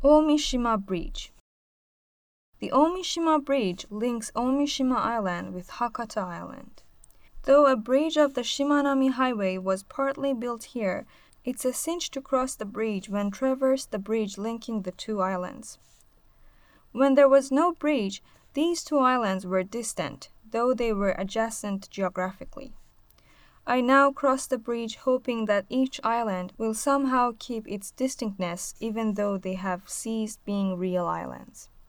Omishima Bridge. The Omishima Bridge links Omishima Island with Hakata Island. Though a bridge of the Shimanami Highway was partly built here, it's a cinch to cross the bridge when traverse the bridge linking the two islands. When there was no bridge, these two islands were distant, though they were adjacent geographically. I now cross the bridge hoping that each island will somehow keep its distinctness even though they have ceased being real islands.